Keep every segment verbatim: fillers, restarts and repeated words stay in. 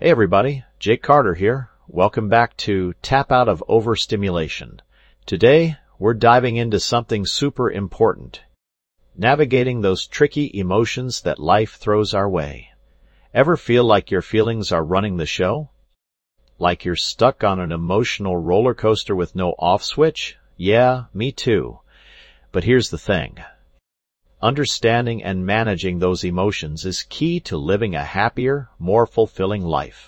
Hey everybody, Jake Carter here. Welcome back to Tap Out of Overstimulation. Today, we're diving into something super important. Navigating those tricky emotions that life throws our way. Ever feel like your feelings are running the show? Like you're stuck on an emotional roller coaster with no off switch? Yeah, me too. But here's the thing. Understanding and managing those emotions is key to living a happier, more fulfilling life.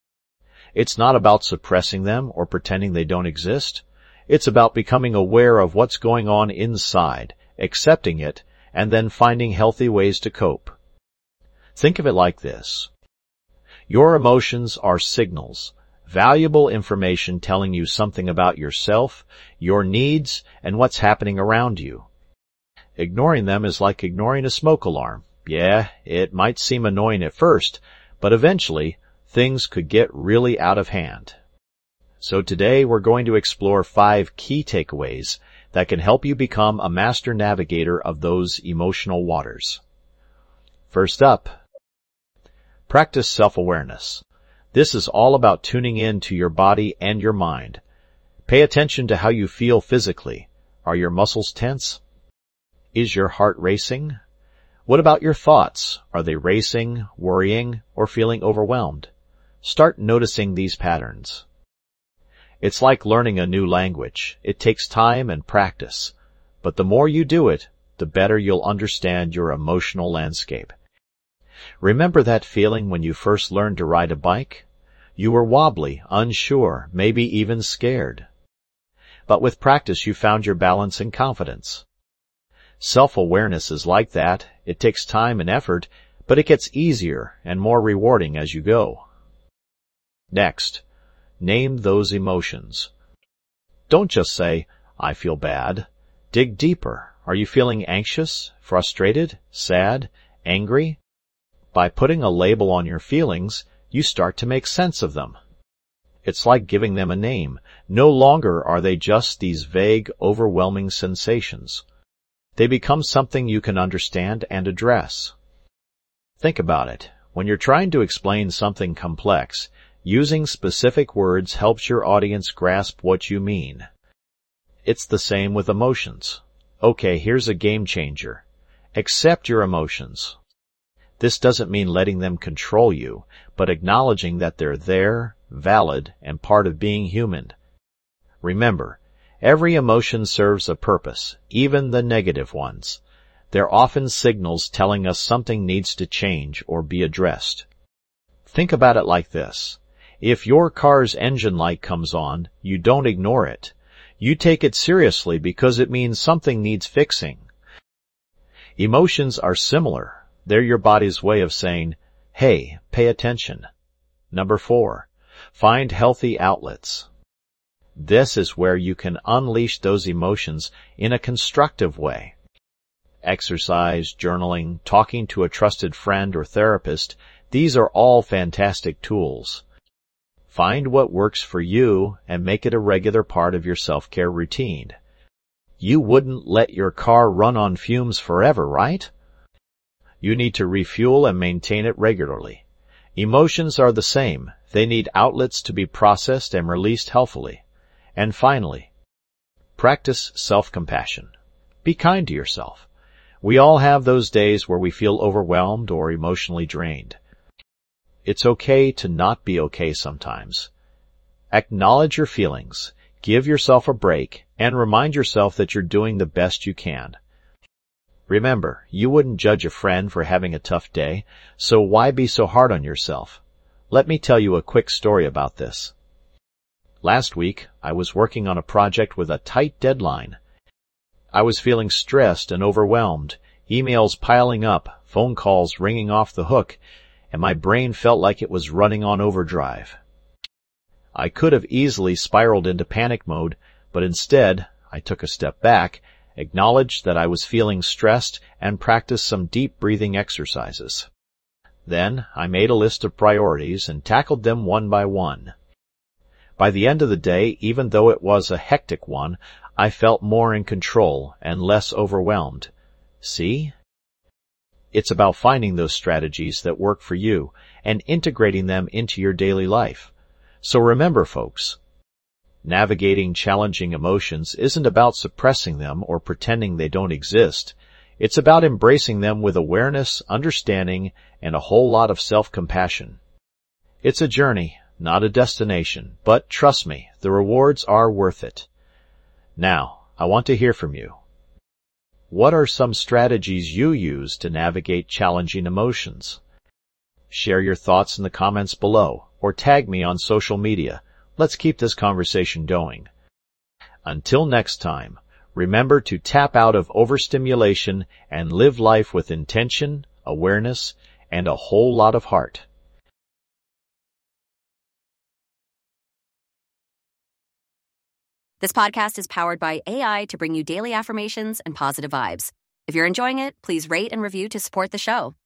It's not about suppressing them or pretending they don't exist. It's about becoming aware of what's going on inside, accepting it, and then finding healthy ways to cope. Think of it like this. Your emotions are signals, valuable information telling you something about yourself, your needs, and what's happening around you. Ignoring them is like ignoring a smoke alarm. Yeah, it might seem annoying at first, but eventually, things could get really out of hand. So today we're going to explore five key takeaways that can help you become a master navigator of those emotional waters. First up, practice self-awareness. This is all about tuning in to your body and your mind. Pay attention to how you feel physically. Are your muscles tense? Is your heart racing? What about your thoughts? Are they racing, worrying, or feeling overwhelmed? Start noticing these patterns. It's like learning a new language. It takes time and practice. But the more you do it, the better you'll understand your emotional landscape. Remember that feeling when you first learned to ride a bike? You were wobbly, unsure, maybe even scared. But with practice you found your balance and confidence. Self-awareness is like that. It takes time and effort, but it gets easier and more rewarding as you go. Next, name those emotions. Don't just say, I feel bad. Dig deeper. Are you feeling anxious, frustrated, sad, angry? By putting a label on your feelings, you start to make sense of them. It's like giving them a name. No longer are they just these vague, overwhelming sensations. They become something you can understand and address. Think about it. When you're trying to explain something complex, using specific words helps your audience grasp what you mean. It's the same with emotions. Okay, here's a game changer. Accept your emotions. This doesn't mean letting them control you, but acknowledging that they're there, valid, and part of being human. Remember, every emotion serves a purpose, even the negative ones. They're often signals telling us something needs to change or be addressed. Think about it like this. If your car's engine light comes on, you don't ignore it. You take it seriously because it means something needs fixing. Emotions are similar. They're your body's way of saying, hey, pay attention. Number four, find healthy outlets. This is where you can unleash those emotions in a constructive way. Exercise, journaling, talking to a trusted friend or therapist, these are all fantastic tools. Find what works for you and make it a regular part of your self-care routine. You wouldn't let your car run on fumes forever, right? You need to refuel and maintain it regularly. Emotions are the same. They need outlets to be processed and released healthfully. And finally, practice self-compassion. Be kind to yourself. We all have those days where we feel overwhelmed or emotionally drained. It's okay to not be okay sometimes. Acknowledge your feelings, give yourself a break, and remind yourself that you're doing the best you can. Remember, you wouldn't judge a friend for having a tough day, so why be so hard on yourself? Let me tell you a quick story about this. Last week, I was working on a project with a tight deadline. I was feeling stressed and overwhelmed, emails piling up, phone calls ringing off the hook, and my brain felt like it was running on overdrive. I could have easily spiraled into panic mode, but instead, I took a step back, acknowledged that I was feeling stressed, and practiced some deep breathing exercises. Then, I made a list of priorities and tackled them one by one. By the end of the day, even though it was a hectic one, I felt more in control and less overwhelmed. See? It's about finding those strategies that work for you and integrating them into your daily life. So remember, folks, navigating challenging emotions isn't about suppressing them or pretending they don't exist. It's about embracing them with awareness, understanding, and a whole lot of self-compassion. It's a journey, not a destination, but trust me, the rewards are worth it. Now, I want to hear from you. What are some strategies you use to navigate challenging emotions? Share your thoughts in the comments below, or tag me on social media. Let's keep this conversation going. Until next time, remember to tap out of overstimulation and live life with intention, awareness, and a whole lot of heart. This podcast is powered by A I to bring you daily affirmations and positive vibes. If you're enjoying it, please rate and review to support the show.